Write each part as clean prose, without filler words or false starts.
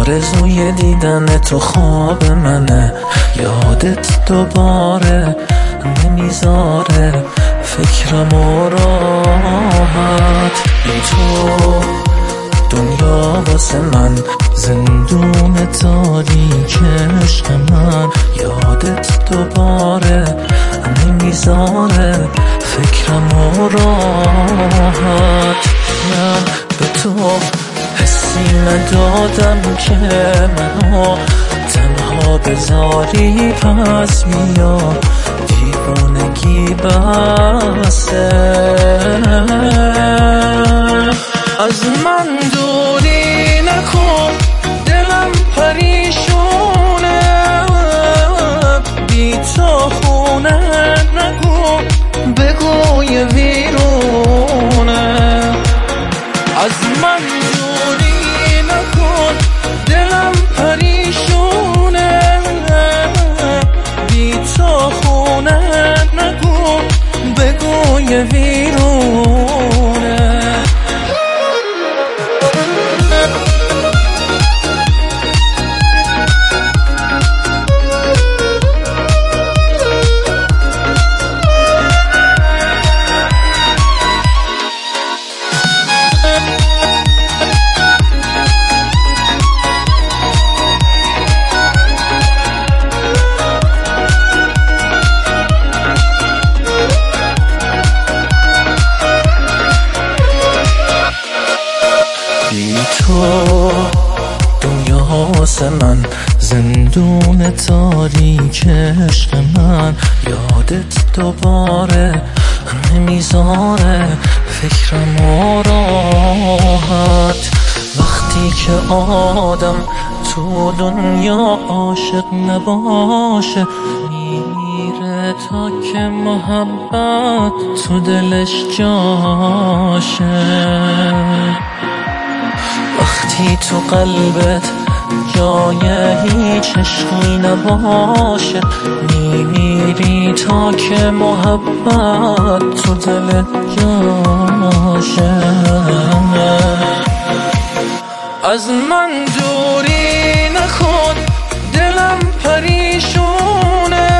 آرزوی دیدن تو خواب منه، یادت دوباره نمیذاره فکرم و راحت. بی تو دنیا واسه من زندون تاریک عشق من، یادت دوباره نمیذاره فکرم و راحت. من به تو حسی ندادم که منو تنها بذاری، پس بیا دیوانگی بسه. از من دوری نکن، دلم پریشونه، بی تو خونه نگو، بگو یه ویرونه. از من دوری نکن، دلم پریشونه، بی تو خونه نگو، بگو یه ویرونه. بی تو دنیا واسه من زندون تاریک عشق من، یادت دوباره نمیذاره فکرم و راحت. وقتی که آدم تو دنیا عاشق نباشه، میمیره تا که محبت تو دلش جاشه. وقتی تو قلبت جای هیچ عشقی نباشه، میمیری تا که محبت تو دلت جاشه. از من دوری نکن، دلم پریشونه،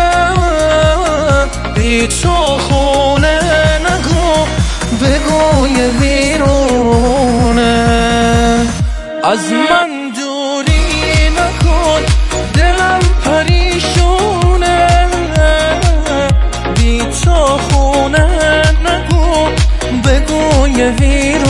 بی تو خونه نگو، بگو یه ویرونه. از من دوری نکن، دلم پریشونه، بی تو خونه نگو، بگو یه ویرونه.